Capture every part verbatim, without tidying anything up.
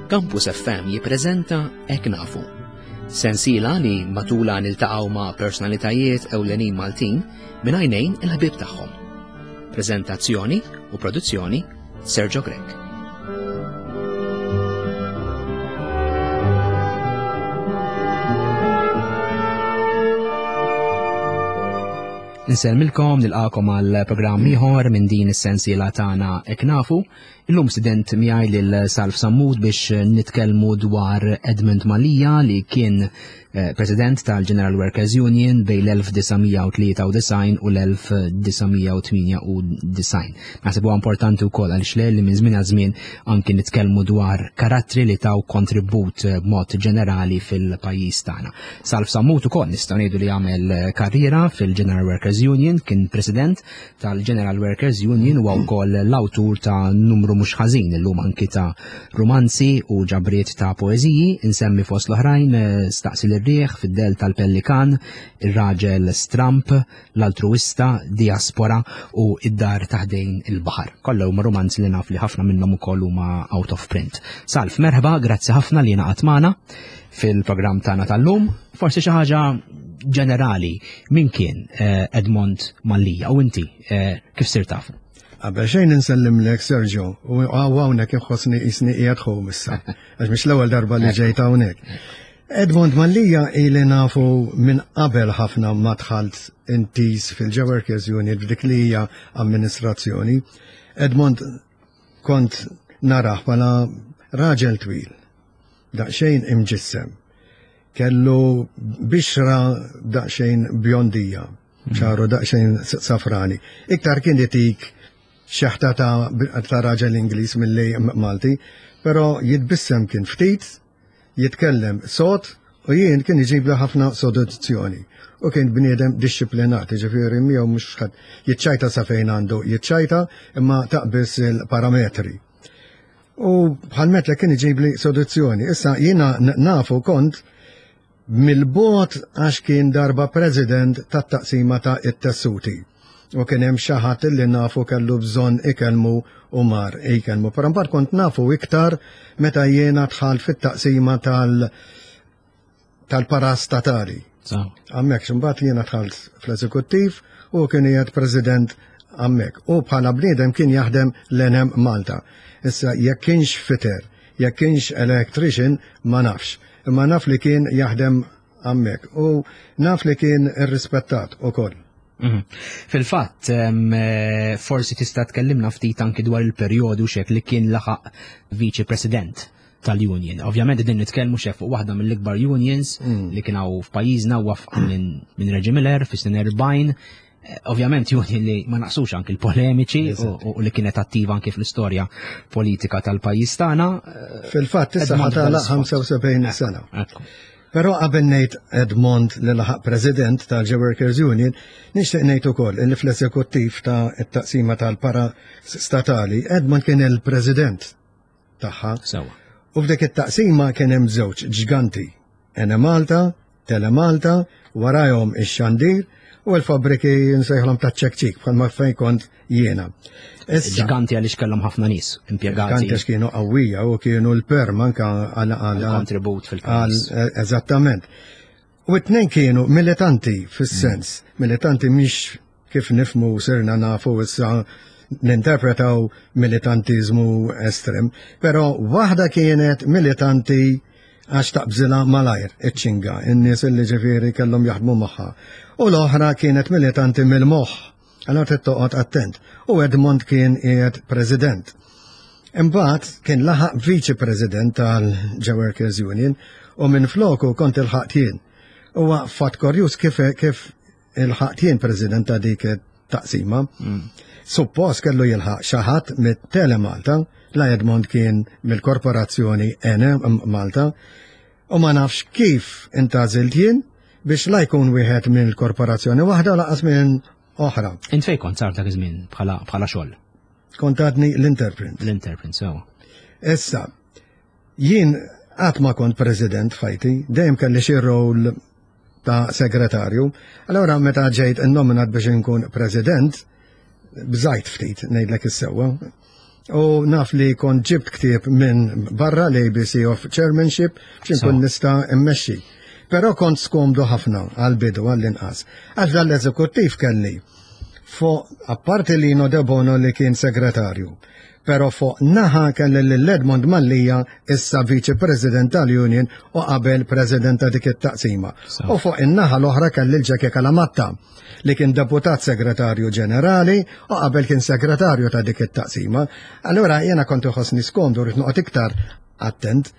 Campus F M jippreżenta Hekk Nafu. Sensiela li matula niltaqgħu ma' personalitajiet ewlenin Maltin mingħajnejn il-ħbieb tagħhom. Preżentazzjoni u produzzjoni Sergio Grek. Nselmilkom nilqakom għal programm ieħor minn din is-sensiela tagħna Hekk Nafu. Illum student miegħi lil Salf Sammud biex nitkellmu dwar Edmund Malija li kien President tal-General Workers Union bejn l-elf tisa' tlieta u design u l-elf tisa' tminja u design. Naħseb huwa importanti wkoll għaliex li minn żmien għal żmien anke nitkellmu dwar karattri li taw kontribut b'mod ġenerali fil-pajjiż tagħna. Salf Sammud ukoll nistgħu ngħidu li għamel karriera fil-General Workers Union, kien President tal-General Workers Union u wkoll l-awtur ta' numru mhux ħażin illum anki ta' romanzi u ġabriet ta' poeżiji, insemmi fost l-oħrajn Staqsi l-Rieħ, Fid-del tal-Pellikan, Ir-raġel Stramp, L-altruista, Diaspora u Id-dar taħdejn il-baħar. Kollha huma romanzi li naf li ħafna minnhom ukoll huma out of print. Salf, merħba, grazzi ħafna li naqgħod magħna fil-programm tagħna tal-lum. Forsi xi ħaġa ġenerali, min kien Edmund Malija u inti kif sir tafu? Qabel xejn insellimlek Sergio, u hawnhekk inħossni qisni qiegħed ħomm issa, għax mhix l-ewwel darba li ġejt hawnhekk. Edmund Malija ili nafu minn qabel ħafna ma dħalt intis fil-Workers Union f'dik li hija amministrazzjoni. Edmund kont naraħ bħala raġel twil, daqsxejn imġissem. Kellu bixra daqsxejn bjondija, ċaru daqsxejn safrani. Iktar kien jitik xaħta ta' raġel Ingliż milli Malti, però jitbissem kien ftit, jitkellem sod u jien kien iġib ħafna soluzzjoni. U kien bniedem disciplinat, ġifieri miegħu mhux ħadd jiċċajta sa fejn għandu jiċċajta imma taqbis il-parametri. U bħalmet kien iġib li soluzzjoni. Issa jiena nafu kont mill-bot għax kien darba president tat-taqsima ta' it-tessuti. U kien hemm xi ħadd li nafu kellu bżonn ikelmu u mar ikelmu. Però mbagħad kont nafu iktar meta jiena dħalt fit-taqsima tal tal-parastatali. Hemmhekk imbagħad jiena dħalt fl-eżekuttiv u kien qiegħed president hemmhekk. U bħala bniedem kien jaħdem l-Enem Malta. Issa jekk kienx fitter, jekk kienx electrician ma nafx. Imma naf li kien jaħdem hemmhekk u naf li kien irrispettat ukoll. Fil-fatt, forsi tista' tkellimna ftit anki dwar il-perjodu xek li kien laħaq Viċi President tal-Union. Ovvjament din nitkellmu xek fuq waħda mill-ikbar unions li kien hawn f'pajjiżna wafqa minn Reġi Miller fis-snin erbgħin. Ovvjament union li ma naqsux anki l-polemiċi u li kienet attiva anki fl-istorja politika tal-pajjiż tagħna. Fil-fatt issa ħatala ħamsa u sebgħin sena. Però qabel ngħid Edmund li laħaq President tal-Workers Union, nixtieq ngħid ukoll li fl-eżekuttiv ta' t-taqsima tal-parastatali Edmund kien il-President tagħha. U f'dik it-taqsima kien hemm żewġ ġganti, Enem Malta, Tele Malta, warahom ix-xandir u l-fabriki nsejħlhom ta' ċekċik bħalma fejn kont jiena. Ġganti għaliex kellhom ħafna nies impjegati. Ġganti għax kienu qawwija u kienu l-perm anke għal kontribut fil-pajjiż. Eżattament. U t-tnejn kienu militanti fis-sens, militanti mhix kif nifmu sirna nafu issa ninterpretaw militantiżmu estrem, però waħda kienet militanti għax taqbżilha malajr iċ-ċinga, in-nies li ġifieri kellhom jaħdmu magħha. U l-oħra kienet militanti mill-moħħ, allura trid toqgħod attent. U Edmund kien qiegħed President. Imbagħad kien laħaq Viċi President tal-Workers Union u minn floku kont il-ħaqt jien. Huwa fatt korjus kif kif il-ħaqt jien President ta' dik taqsima. Suppost kellu jilħaq xi ħadd mit-Tele Malta, la Edmund kien mill-korporazzjoni Enem Malta, u ma nafx kif intażilt jien biex la jkun wieħed mill-korporazzjoni waħda laqas minn oħra. Int fejn kont sar dak iż-żmien bħala xogħol? Kont għadni l-Interprint. L-Interprint, sewa. Issa, jien qatt ma kont President fajti, dejjem kelli xi rol ta' segretarju. Allura meta ġejt innominat biex inkun President, bżajt ftit ngħidlek is-sewwa. U naf li kon ġibt ktieb minn barra l-A B C of Chairmanship biex nkun nista' immexxi. Però kont skomdu ħafna għal-bidu għall-inqas. Għax dal-eżekuttiv kelli fuq apparti li Nino Bono li kien segretarju. Pero fuq naħa kelli l-Edmond Mallija issa viċi president tal-Union u qabel president ta' dik it-taqsima. U fuq in-naħa l-oħra kelli l-Ġeke Kalamatta li kien deputat segretarju ġenerali u qabel kien segretarju ta' dik it-taqsima. Allura jiena kont iħossni skomdu rrid noqgħod iktar attent.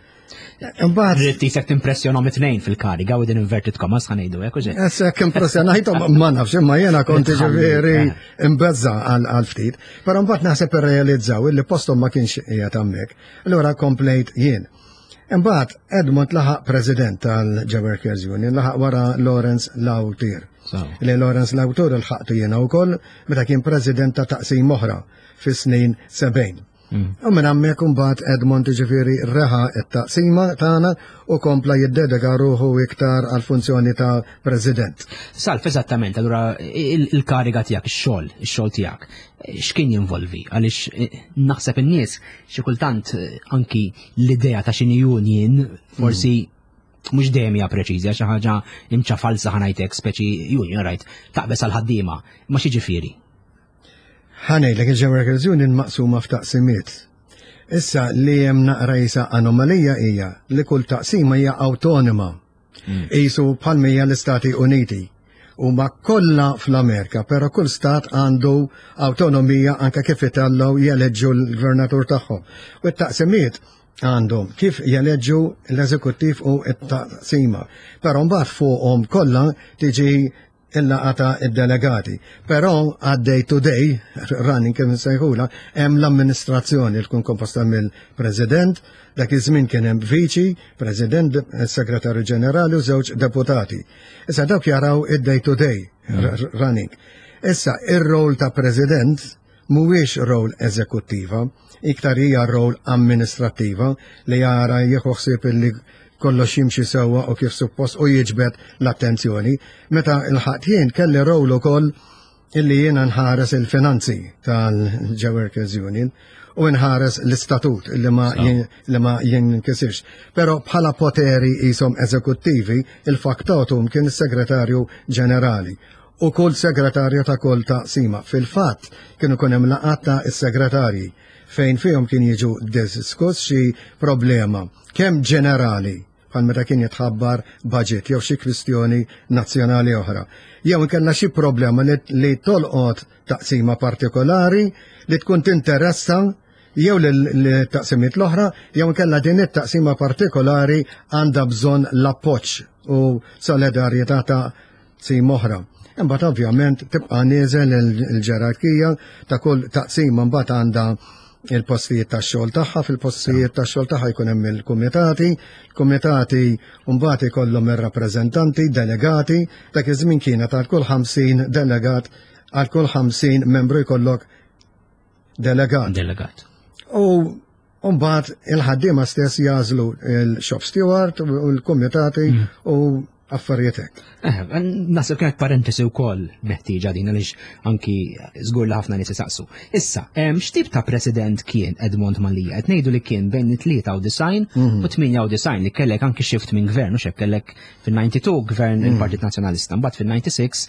Rrid tisek timpressjonhom it-tnejn fil-kariga u din inverted commas ħanejdu hekk uġej. Essek impressjonajthom ma nafx imma jiena kont ġifieri imbezza għal ftit, però mbagħad naħseb irrealizzaw illi posthom ma kienx qiegħed hemmhekk. Allura komplejt jien. Imbagħad Edmond laħaq president tal-Workers Union, laħaq wara Lawrence Lautir. Li Lawrence Lautir il-ħaqtu jiena wkoll meta kien president ta' taqsim oħra fis-snin sebgħin. U minn hemmhekk imbagħad Edmond ġifieri reħa t-taqsima tagħna u kompla jiddedika ruħu iktar għal funzjoni ta' president. Salf, eżattament, allura il-kariga tiegħek, ix-xogħol, ix-xogħol tiegħek, x'kien jinvolvi? Għaliex naħseb in-nies xi kultant anki l-idea ta' xi union forsi mhux dejjem hija preċiża, xi ħaġa imċa falsa ħanajtek speċi union right taqbes għal ħaddiema, ma xi ġifieri. Ħanejlek il-Workers Union maqsuma f'taqsimiet. Issa li hemm naqra jisa anomalija hija li kull taqsima hija awtonoma. Qisu bħalmija l-Istati Uniti. Huma kollha fl-Amerika, però kull stat għandu awtonomija anke kif itallaw jeleġġu l-gvernatur tagħhom. U t-taqsimiet għandhom kif jeleġġu l-eżekuttiv u t-taqsima. Però mbagħad fuqhom kollha tiġi il-laqata id-delegati. Però għad-day to day, running kem sejħula, hemm l-amministrazzjoni li tkun komposta mill-President, dak iż-żmien kien hemm viċi, President, Segretarju Ġenerali u żewġ deputati. Issa dawk jaraw id-day to day running. Issa ir-rol ta' President mhuwiex rol eżekuttiva, iktar hija rol amministrattiva li jara jieħu ħsieb illi kollox jimxi sewwa u kif suppost u jiġbed l-attenzjoni. Meta il-ħadd jien kelli rowl ukoll illi jiena nħares il-finanzi tal-Workers Union u nħares l-istatut illi ma li ma jinkisirx. Però bħala poteri jisom eżekuttivi il-faktotum kien is-segretarju ġenerali u kull segretarju ta' kull taqsima. Fil-fatt kienu kun hemm laqgħat ta' is-segretarji fejn fihom kien jiġu diskuss xi problema kemm ġenerali bħal meta kien jitħabbar budget jew xi kwistjoni nazzjonali oħra. Jew inkella xi problema li tolqot taqsima partikolari li tkun tinteressa jew l-taqsimiet l-oħra jew inkella din it-taqsima partikolari għandha bżonn l-appoġġ u solidarjetà ta' taqsim oħra. Imbagħad ovvjament tibqa' nieżel il-ġerarkija ta' kull taqsima mbagħad għandha il-postijiet ta' xogħol tagħha, fil-postijiet ta' xogħol tagħha jkun hemm il-kumitati, il-kumitati mbagħad ikollhom ir-rappreżentanti, delegati, dak iż-żmien kienet għal kull ħamsin delegat, għal kull ħamsin membru jkollok delegat. Delegat. U mbagħad il-ħaddiema stess jażlu il-shop steward u l-kumitati u affarijiet hekk. Nasib kienet parentesi wkoll meħtieġa din għaliex anki żgur li ħafna nies isaqsu. Issa, x'tip ta' president kien Edmond Mallija? Qed ngħidu li kien bejn it-tlieta u design u tminja u design li kellek anki shift minn gvern u xek kellek fin-ninety-two gvern il-Partit Nazzjonalista, mbagħad fin-ninety-six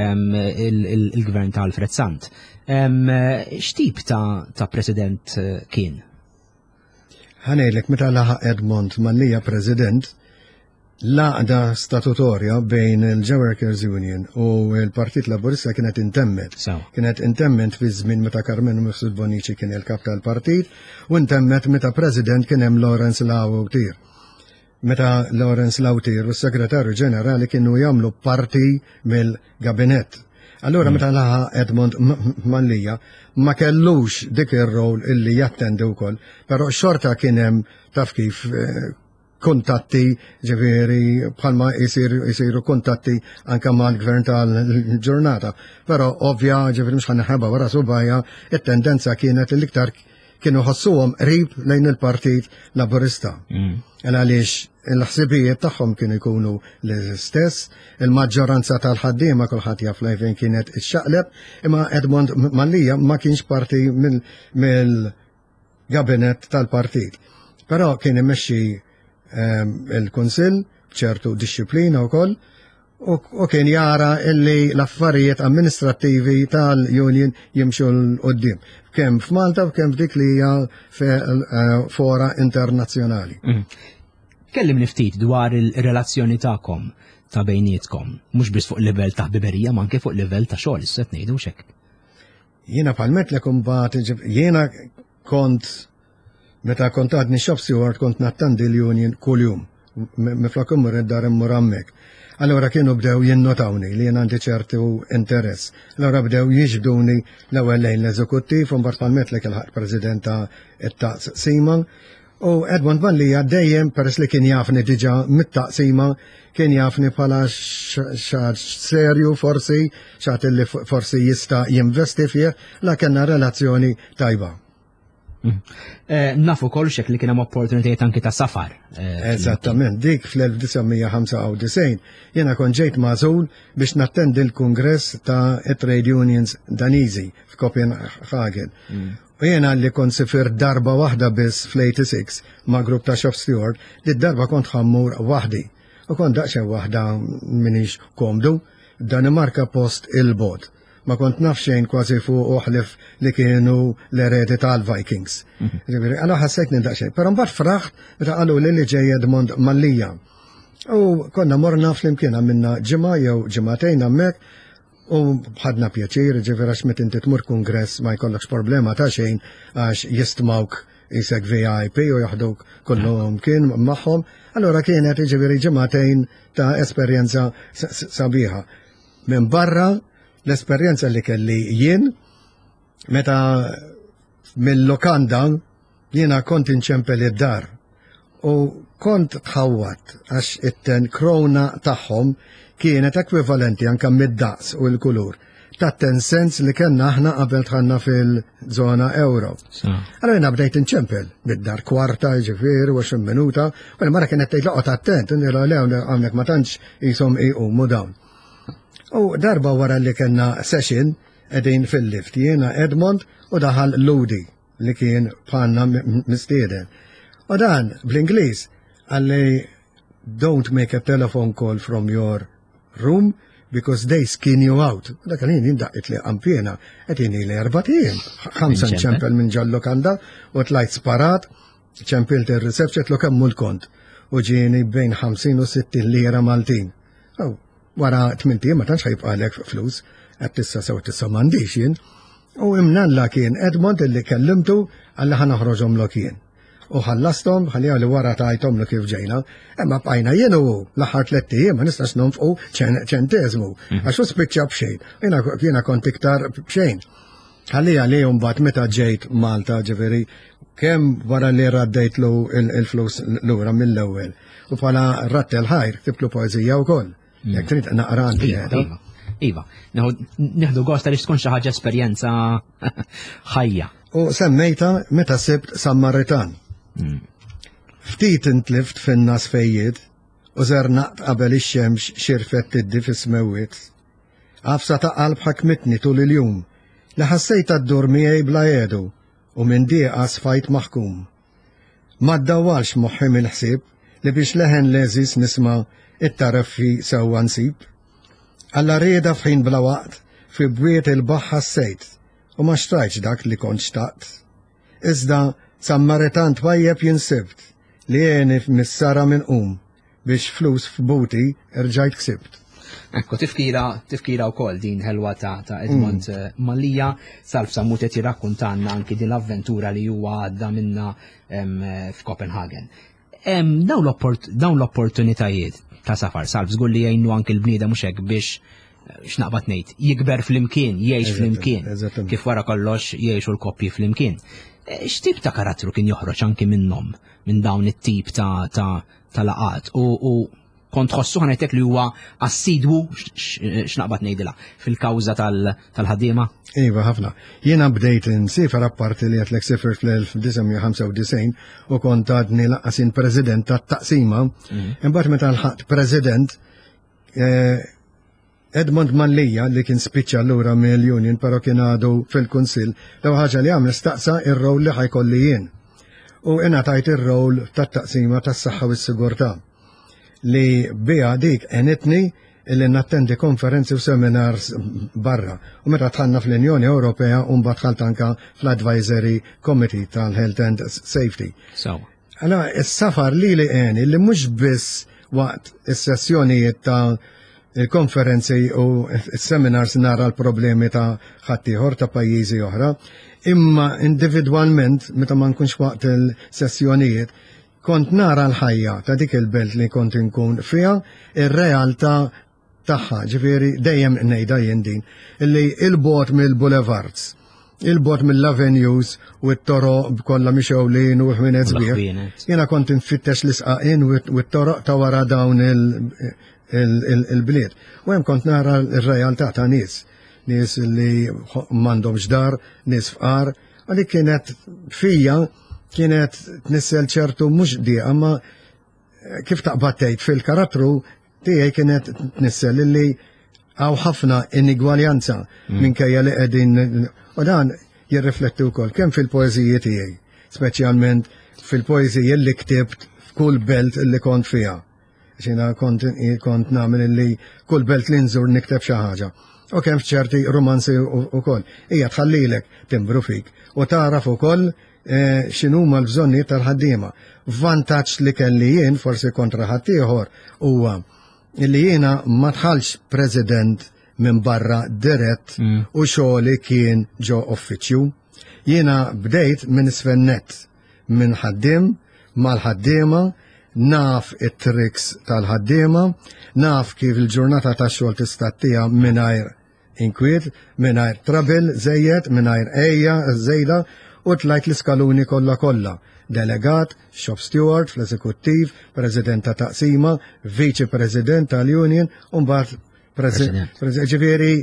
il-gvern ta' Alfred Sant. X'tip ta' president kien? Ħanejlek meta laħaq Edmond Mallija president laqda statutorja bejn il-Workers Union u l-Partit Laburista kienet intemmet. Kienet intemmet fi żmien meta Carmen Mifsud Bonici kien il-kap tal-partit u intemmet meta president kien hemm Lawrence Lautir. Meta Lawrence Lautir u s-Segretarju Ġenerali kienu jagħmlu parti mill-gabinett. Allura meta laħa Edmond Mallija ma kellux dik ir-rol illi jattendi wkoll, però xorta kien hemm taf kif kontatti ġifieri bħalma jisiru kontatti anke mal-gvern tal-ġurnata. Però ovvja ġifieri mhux ħanneħħabha wara subajja it-tendenza kienet l-iktar kienu ħossuhom qrib lejn il-Partit Laburista. Għaliex il-ħsibijiet tagħhom kienu jkunu l-istess, il-maġġoranza tal-ħaddiema kulħadd jaf fejn kienet ixxaqleb, imma Edmond Mallija ma kienx parti mill gabinet tal-partit. Però kien imexxi il-Kunsill ċertu disċiplina wkoll u kien jara illi l-affarijiet amministrattivi tal-Union jimxu l-qoddim. Kemm f'Malta u kemm f'dik li hija fora internazzjonali. Kellim ftit dwar il-relazzjoni tagħkom ta' bejnietkom, mhux biss fuq livell ta' ħbiberija, ma anke fuq livell ta' xogħol, issa ngħidu hekk. Jiena palmet lekum bat, jiena kont, meta kont għadni shop steward, kont nattandi l-Union kull-jum. Miflok immur id-dar immur hemmhekk. Allora kienu bdew jinnotawni li jien għandi ċertu interess. Allora bdew jiġbduni l-ewwel lejn l-eżekuttiv u mbagħad palmet lek il-ħaq President tat-taqsima. U Edmond Mallija dejjem peress li kien jafni diġà mit-taqsima kien jafni bħala xaħġ serju forsi, xaħġ li forsi jista' jinvesti fih, la kellna relazzjoni tajba. Nafu kol xek li kienem opportunitajiet anki ta' safar. Eżattament, dik fl-1995 jena kon ġejt mażul biex nattendi l-kongress ta' trade unions Daniżi f'Copenhagen. U jena li kon sifir darba wahda biss fl-eighty-six ma' grupp ta' shop steward, di darba kont ħammur wahdi. U kont daqxen wahda minix komdu, Danimarka post il-bot. Ma kont nafxejn kważi fuq uħlif li kienu l-eredi tal-Vikings. Għana ħassejt nindaqxejn. Pero mbagħad fraħt meta qalu li li ġej Edmond Mallija. U konna morna flimkien minna ġimgħa jew ġimgħatejn hemmhekk u ħadna pjaċir, ġifieri għax meta inti tmur kungress ma jkollokx problema ta' xejn għax jistmawk isek V I P u jaħduk kollhom kien magħhom. Allura kienet ġifieri ġimgħatejn ta' esperjenza sabiħa. Minn barra l-esperjenza li kelli jien, meta mill-lokanda jiena kont inċempel id-dar u kont tħawwat għax it-ten krona tagħhom kienet ekwivalenti anke mid-daqs u l-kulur ta' ten cents li kellna aħna qabel tħanna fil-żona euro. Allora jiena bdejt inċempel bid-dar kwarta ġifieri u għoxrin minuta, u l-mara kienet tgħid loqgħod attent, nira lew hawnhekk ma tantx qishom iqumu dawn. U darba wara li kena session edin fil-lift jiena Edmond u daħal Ludi li kien bħalna mistieden. U dan bl-Ingliż għalli don't make a telephone call from your room because they skin you out. U dak għalin jindaqit li għampjena għetini li erbatien. Xamsa ċempel minn ġallu kanda u tlajt sparat ċempil il-recepċet lo kemmu l-kont u ġieni bejn ħamsin u sittin lira Maltin. Wara tminti ma tantx ħajbqalek flus, qed tissa sew tissa m'għandix jien. U imnalla kien Edmond illi kellimtu għalli ħa noħroġhom lo kien. U ħallasthom ħalli li wara tajthom lu kif ġejna, imma bqajna jien u l-aħħar tliet ijiem ma nistax nonfqu ċenteżmu għax hu spiċċa b'xejn. Jiena kont iktar b'xejn. Ħalli għalihom mbagħad meta ġejt Malta ġifieri kemm wara li raddejtlu il-flus lura mill-ewwel. U bħala rattel ħajr ktiblu poeżija wkoll. Jek trid naqra għandi Iva, Iva, neħdu gosta li tkun xi ħaġa esperjenza ħajja. U semmejta meta sibt Sammaritan. Ftit intlift fin-nas fejjiet u żernaqt qabel ix-xemx xirfet tiddi fis-smewwiet. Għafsa ta' qalb ħakmitni tul il-jum li ħassejt għaddur miegħi bla jedu u minn dieqa sfajt maħkum. Ma ddawwalx moħħi mill-ħsieb li biex leħen leżis nisma' it-taraffi sewwa nsib. Alla rieda f'ħin bla waqt fi bwiet il-baħħa s-sejt u ma xtrajtx dak li kont xtaqt. Iżda Sammaritan twajjeb jinsibt li jeni f'missara minn qum biex flus f'buti irġajt ksibt. Ekku, tifkira, tifkira u koll din ħelwa ta' ta' Edmond Mallija, Salf Sammut qed jirrakkuntanna anki din l-avventura li huwa għadda minna f'Copenhagen. Dawn l-opportunitajiet ta' safar, Salf, żgur li jgħinu anki l-bnieda mhux hekk biex x'naqbad ngħid, jikber flimkien, jgħix flimkien, kif wara kollox jgħixu l-koppji flimkien. X'tip ta' karattru kien joħroġ anki minnhom, minn dawn it-tip ta' ta' laqat u kont tħossu ħanajtek li huwa assidwu x'naqbad ngħidilha fil-kawża tal-ħaddiema? Iva, ħafna. Jiena bdejt insifar apparti li għatlek sifir fl-1995 u kont għadni laqqasin president tat-taqsima. Imbagħad meta lħaqt president Edmond Mallija li kien spiċċa lura mill-Union però kien għadu fil-Kunsill, l ħaġa li għamel staqsa ir-rowl li ħajkolli jien. u ingħatajt ir-rol tat-taqsima tas-saħħa u s-sigurtà li biha dik għenitni illi nattendi konferenzi u seminars barra. U meta tħanna fl-Unjoni Ewropea u mbagħad tħalt anka fl-Advisory Committee tal-Health and Safety. So. Allora, is-safar li li għeni li mhux biss waqt is-sessjonijiet ta' il-konferenzi u seminars nara l-problemi ta' ħaddieħor ta' pajjiżi oħra, imma individwalment meta ma nkunx waqt il-sessjonijiet kont nara l-ħajja ta' dik il-belt li kont inkun fiha, ir-realtà tagħha, ġifieri dejjem ngħidha jien din, illi il-bot mill-boulevards, il-bot mill-avenues u t-toroq kollha mixewlin u ħwienet sbieħ. Jiena kont infittex l-isqaqin u t-toroq ta' wara dawn il-bliet. U hemm kont nara r-realtà ta' nies, nies li m'għandhomx dar, nies fqar, u li kienet fija kienet tnissel ċertu mhux dieqa, ma kif taqbad tgħid fil-karattru tiegħi kienet tnissel illi għaw ħafna inigwaljanza minkejja li qegħdin u dan jirrifletti wkoll kemm fil-poeżiji tiegħi, speċjalment fil-poeżiji li ktibt f'kull belt illi kont fiha. Xina kont kont nagħmel illi kull belt li nżur nikteb xi ħaġa. U kemm f'ċerti romanzi wkoll. Hija tħallilek timbru fik u taraf ukoll x'inhuma l-bżonni tal-ħaddiema. Vantaġġ li kelli jien forsi kontra ħaddieħor huwa illi jiena ma tħallx president minn barra dirett u xogħli kien ġo uffiċċju. Jiena bdejt minn isfennet minn ħaddiem mal-ħaddiema, naf it-triks tal-ħaddiema, naf kif il-ġurnata tax-xogħol tista' tija mingħajr inkwiet, mingħajr trabil żejjed, mingħajr ejja żejda u tlajt l-iskaluni kollha kollha. Delegat, shop steward fl-eżekuttiv, president ta' taqsima, vice president tal-union, u mbagħad president. Ġifieri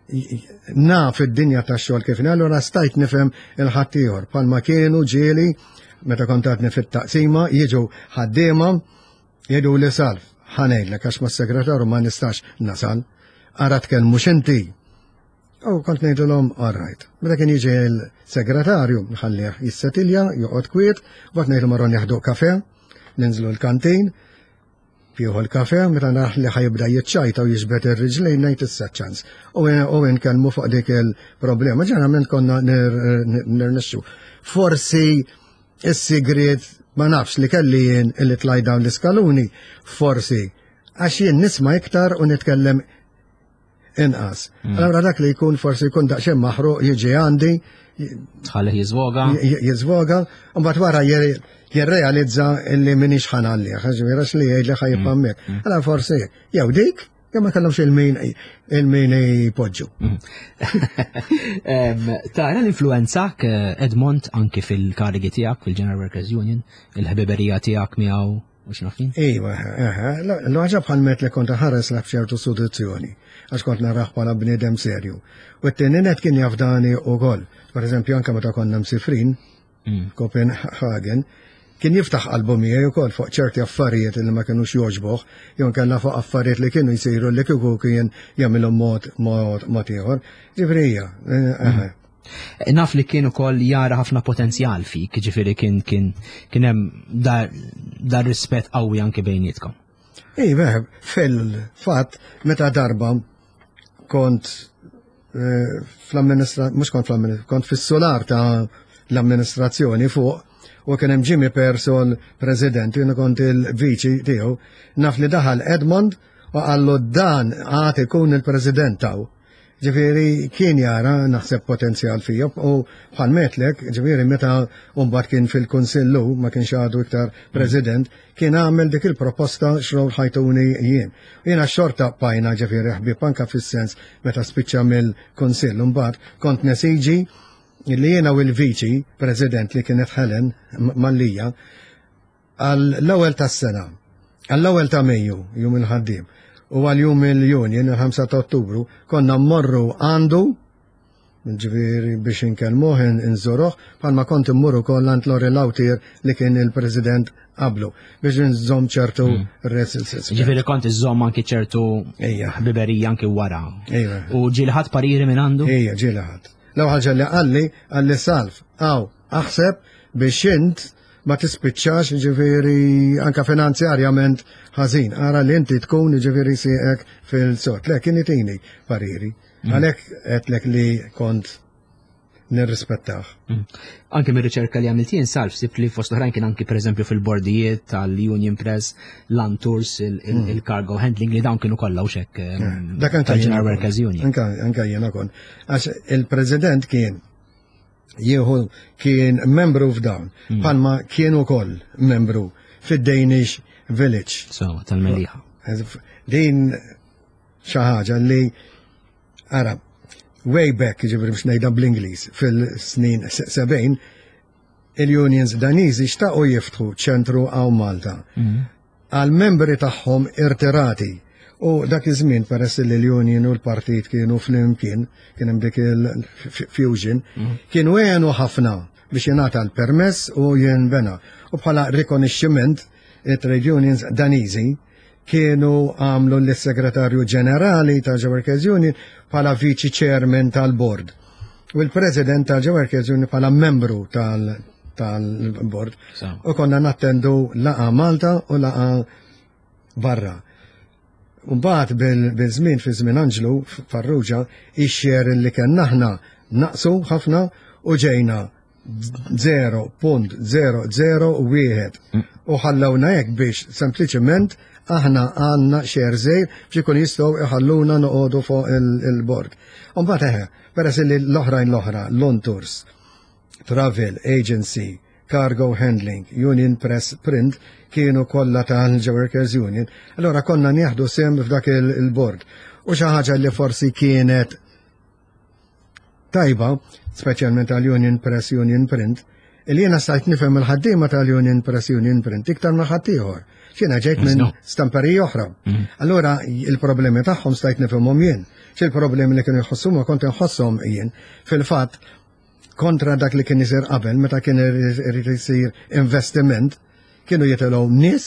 naf id-dinja tax-xogħol kif allura stajt nifhem il-ħaddieħor bħalma kienu ġieli meta kontatni fit-taqsima jiġu ħaddiema jgħidu li salf ħanejdlek għax mas-segretarju ma nistax nasal, ara tkellmu x'inti. U kont ngħidulhom all right. Meta kien jiġi l-segretarju nħallih jissetilja, joqgħod kwiet, waqt ngħidu marron jaħdu kafe, ninżlu l-kantin, fieħu l-kafe, meta naraħ li ħajibda jiċċajta u jiġbed ir-riġlejn ngħid issa ċans. U nkellmu fuq dik il-problema, ġeneralment konna nirnexxu. Forsi is-sigriet ma nafx li kelli jien illi tlaj dawn l-iskaluni, forsi għax jien nisma' iktar u nitkellem inqas. Allora dak li jkun forsi jkun daqsxejn maħruq jiġi għandi. Tħallih jiżvoga. Jiżvoga, u mbagħad wara jirrealizza illi minix ħanalli, ħaġmirax li jgħid li ħajibqa' hemmhekk. Allora forsi jew dik jew ma kellhomx il-min jpoġġu. Tara l-influenzak Edmond anki fil-karigi tiegħek fil-General Workers Union, il-ħbiberija tiegħek miegħu mhux nafin? Iva, l-ħaġa bħalmet li kont ħares la f'ċertu istituzzjoni għax kont naraħ bħala bniedem serju. U t-tieni net kien jafdani wkoll. Pereżempju anke meta konna msifrin Copenhagen, kien jiftaħ qalbu miegħi wkoll fuq ċerti affarijiet li ma kinux jogħġbuh, jew kellna fuq affarijiet li kienu jsiru li kieku kien jagħmilhom mod mod ieħor. Ġifieri Naf li kien ukoll jara ħafna potenzjal fik, ġifieri kien kien kien hemm dar rispett qawwi anke bejnietkom. Iva, fil-fatt meta darba kont fl-amministrazzjoni, mhux kont fl-amministrazzjoni, kont fis-solar ta' l-amministrazzjoni fuq u kien hemm Jimmy Persol president, jiena kont il-viċi tiegħu, naf li daħal Edmond u qallu dan għad ikun il-president taw. Ġifieri kien jara naħseb potenzjal fija u bħalmetlek, ġifieri meta mbagħad kien fil-Kunsillu ma kienx għadu iktar president, kien għamel dik il-proposta x'rol ħajtuni jien. Jiena xorta bajna ġifieri ħbieb anke fis-sens meta spiċċa mill-Kunsill mbagħad kont nesiġi li jiena u l-viċi president li kienet Helen Mallija għall-ewwel tas-sena, għall-ewwel ta' Mejju, jum il-ħaddiem. U għal-jum il-Union, il-ħamsa ta' Ottubru, konna mmorru għandu, ġviri biex inkellmuh inżuruh, bħalma kont immurru kollant Lori Lawtier li kien il-President qablu, biex nżomm ċertu resilsis. Ġviri kont iżomm anki ċertu ħbiberija anki wara. U ġilħat pariri minn għandu? Ejja, ġilħat. Law ħaġa li għalli, għalli salf, għaw, aħseb biex int ma tispiċċax ġifieri anka finanzjarjament ħażin. Ara li inti tkun ġifieri sieqek fil-sort. Le kien itini pariri. Għalhekk qedlek li kont nirrispettaħ. Anke mir-riċerka li għamilt jien Salf sib li fost oħrajn kien anki pereżempju fil-bordijiet tal-Union Press, Land Tours, il-cargo handling li dawn kienu kollha hekk tal-General Workers Union. Anka jiena kon. Għax il-President kien jieħu kien membru f'dawn, palma kienu koll membru fid-Danish Village. So, tal-Meliħa. Din xi ħaġa li ara way back, ġibri biex ngħidha bl-Ingliż, fil-snin sebgħin, il-unions Daniżi xtaqgħu jiftħu ċentru għaw Malta. Għal-membri tagħhom irtirati. U dak iż-żmien peress li l-union u l-partit kienu fl-imkien, kien hemm dik il-fusion, kienu għenu ħafna biex jingħata l-permess u jinbena. U bħala rikonixximent it-trade unions Daniżi kienu għamlu l-segretarju ġenerali ta' Workers Union bħala viċi chairman tal-board. U l-president ta' Workers Union bħala membru tal-board. U konna nattendu laqa Malta u laqa barra. U mbagħad bil-żmien fi żmien Anġlu Farrugia ix-xer li kien aħna naqsu ħafna u ġejna zero punt zero zero wieħed. U ħallawna hekk biex sempliċement aħna għanna xer żejr biex ikun jistgħu iħalluna noqogħdu fuq il-bord. U mbagħad eħe, peress li l-oħrajn l-oħra, Land Tours, Travel Agency, Cargo Handling, Union Press Print, kienu kollha tal-Workers Union. Allora konna nieħdu sem f'dak il-bord. U xi ħaġa li forsi kienet tajba, speċjalment tal-Union Press Union Print, il jiena stajt nifhem il-ħaddiema tal-Union Press Union Print iktar ma' ħadd ieħor. X'jiena ġejt minn stamperi oħra. Allura il-problemi tagħhom stajt nifhimhom jien. X'il-problemi li kienu jħossuhom ma kont inħosshom jien. Fil-fatt kontra dak li kien isir qabel meta kien irid isir investiment kienu jitilgħu nies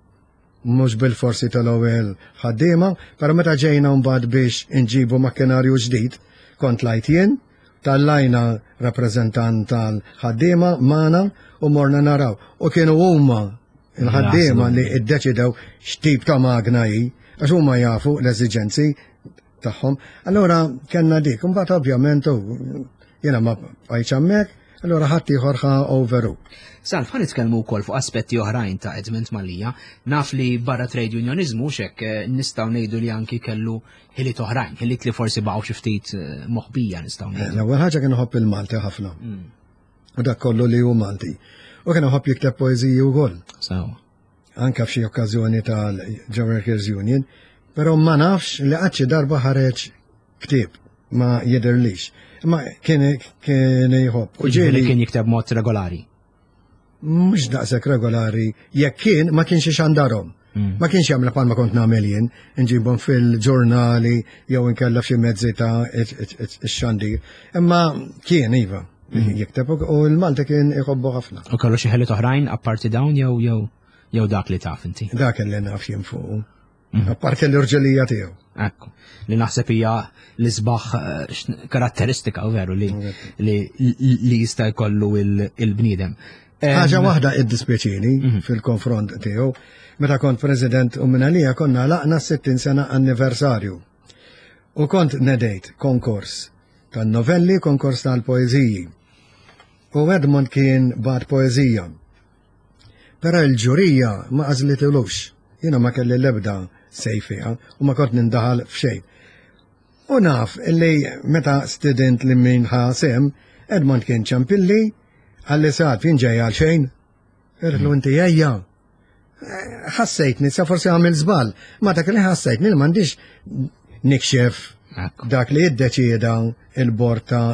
mhux bil-forsi telgħu il-ħaddiema, però meta ġejna mbagħad biex inġibu makkinarju ġdid kont lajt jien tal-lajna rappreżentant tal-ħaddiema magħna u morna naraw. U kienu huma il-ħaddiema li iddeċidew x'tip ta' magna hi, għax huma jafu l-eżiġenzi tagħhom. Allura kellna dik, imbagħad ovvjament jiena ma bqajtx hemmhekk, allura ħadd ieħor ħa overu. Salf, ħan nitkellmu wkoll fuq aspetti oħrajn ta' Edmund Malija, naf li barra trade unionizmu x'hekk nistgħu ngħidu li anki kellu ħiliet oħrajn, ħiliet li forsi baqgħu xi ftit moħbija nistgħu ngħidu. L-ewwel ħaġa kien iħobb il-Malti ħafna. U dak kollu li hu Malti. U kien iħobb jikteb poeżiji wkoll. Anke f'xi okkażjoni tal-Workers Union, però ma nafx li qatt xi darba ħareġ ktieb ma jidherlix. Ma kien kien jħobb. U ġieli kien jikteb mod regolari. Mhux daqshekk regolari, jekk kien ma kienx ixandarhom. Ma kienx jagħmel bħalma kont nagħmel jien, inġibhom fil-ġurnali jew inkella f'xi mezzi ta' ix-xandir. Imma kien iva. Jikteb u l-Malta kien iħobbu ħafna. U kellu xi ħiliet oħrajn apparti dawn jew jew jew dak li taf inti. Dak li naf jien fuq. Apparti l-irġelija tiegħu. Ekku, li naħseb hija l-isbaħ karatteristika u veru li li jista' jkollu il-bniedem. Ħaġa waħda id-dispjaċini fil-konfront tiegħu, meta kont President u minn għalija konna laqna sittin sena anniversarju. U kont nedejt konkors tan-novelli, konkors tal-poeżiji. U Edmund kien bad poeżija. Però l-ġurija ma għażlitilux. Jiena ma kelli l-ebda sejfiha u ma kont nindaħal f'xejn. U naf illi meta student li min ħasem, Edmund kien ċampilli, għalli saħt fin ġej għal xejn. Irħlu inti jajja. Ħassejtni, sa forsi għamil zbal, ma dak li ħassejtni li m'għandix nikxef dak li jiddeċieda il-bord ta'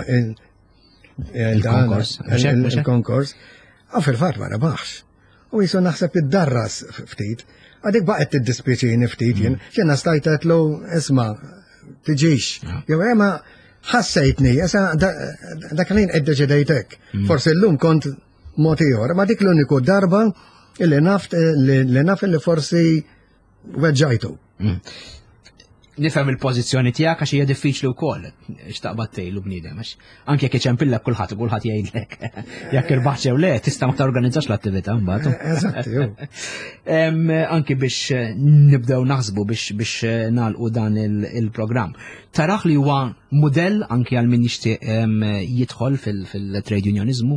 il-konkors. U fil-fat ma rebaħx. U jisu naħseb id-darras ftit. Għadik baqet id-dispieċini ftit jien, xena stajtet lu isma, tiġix. Jew ema ħassejtni, jesa dak li id-deċidejtek. Forsi l-lum kont motiħor, ma dik l-uniku darba illi naft li naf li forsi weġġajtu. nifhem il-pożizzjoni tiegħek għax hija diffiċli wkoll x'taqbad tgħidu bniedem għax anke jekk iċempillek kulħadd u kulħadd jgħidlek jekk irbaħ jew le tista' ma torganizzax l-attività mbagħad. Eżatt. Anke biex nibdew naħsbu biex biex nagħlqu dan il-programm. Taraħ li huwa mudell anke għal min jixtieq jidħol fil-trade unionizmu?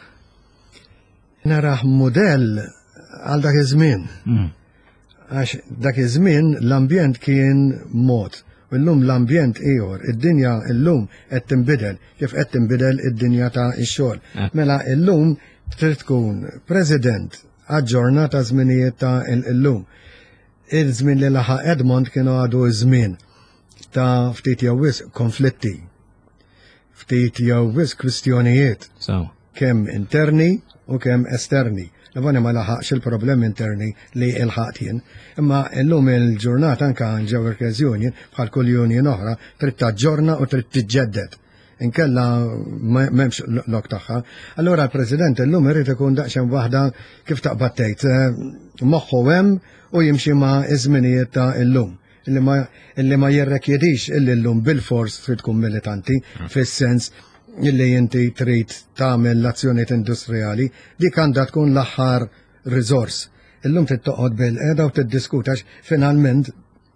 Naraħ mudell għal dak iż-żmien. Għax dak iż-żmien l-ambjent kien mod. U llum l-ambjent ieħor, id-dinja llum qed tinbidel kif qed tinbidel id-dinja ta' x-xogħol. Mela llum trid tkun President aġġornata żminijiet ta' llum. Il-żmien li laħaq Edmond kienu għadu żmien ta' ftit jew wisq konflitti. Ftit jew wisq kwistjonijiet. Kemm interni u kemm esterni. Nabani ma laħaqx il-problem interni li il-ħaqt jien. Imma illum il-ġurnata anka ġew Workers Union bħal kull union oħra trid taġġorna u trid tiġġedded. Inkella m'hemmx lok tagħha. Allura l-President illum irid ikun daqsxejn waħda kif taqbad tgħid moħħu hemm u jimxi ma' iż-żminijiet ta' illum. Illi ma jirrekjedix illi llum bil-fors trid tkun militanti fis-sens illi inti trid tagħmel l-azzjonijiet industrijali, dik għandha tkun l-aħħar riżors. Illum trid toqgħod bil-qiegħda u tiddiskuta finalment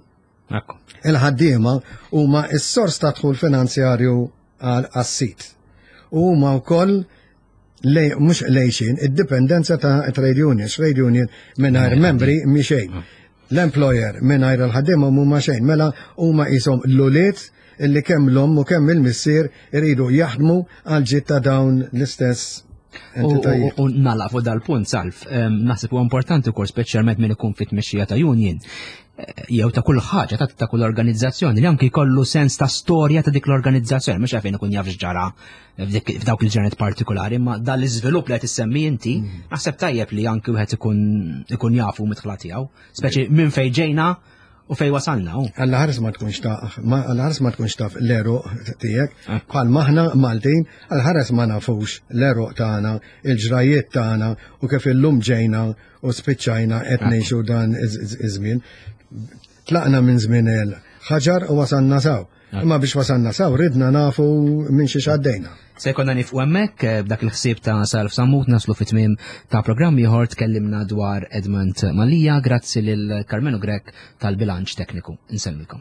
il-ħaddiema huma s-sors ta' dħul finanzjarju għas-sit. Huma wkoll mhux lejxin id-dipendenza ta' trade union, trade union mingħajr membri mi xejn. L-employer mingħajr il-ħaddiema huma xejn, mela huma qishom l-uliet illi kemm l-om u kemm il-missier iridu jaħdmu għal ġid ta' dawn l-istess entitajiet. U nagħlaq fuq dal-punt Salf, naħseb huwa importanti wkoll speċjalment min ikun fit-tmexxija ta' union jew ta' kull ħaġa ta' kull organizzazzjoni li anke jkollu sens ta' storja ta' dik l-organizzazzjoni, mhux għalfejn ikun jaf x'ġara f'dawk il-ġranet partikolari, ma dan l-iżvilupp li qed issemmi inti naħseb tajjeb li anke wieħed ikun jafu midħla tiegħu, speċi minn fejn ġejna u fej wasalna. Alla ħares ma tkunx taf, alla ħares ma tkunx taf l-eruq tiegħek, bħal maħna Maltin, alla ħares ma nafux l-eruq tagħna, il-ġrajiet tagħna u kif illum ġejna u spiċċajna qed ngħixu dan iż-żmien. Tlaqna minn żmien il-ħaġar u wasalna saw. Imma biex wasalna saw ridna nafu minn xi xaddejna. Se jkollna nifqu hemmhekk b'dak il-ħsieb ta' Salf Sammut naslu fit-tmiem ta' programm ieħor tkellimna dwar Edmond Malija grazzi lil Carmenu Grek tal-bilanċ tekniku. Insellmilkom.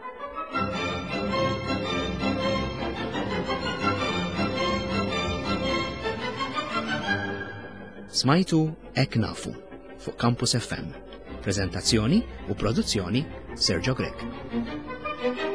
Smajtu Ek Nafu fuq Campus F M. Preżentazzjoni u produzzjoni Sergio Grek.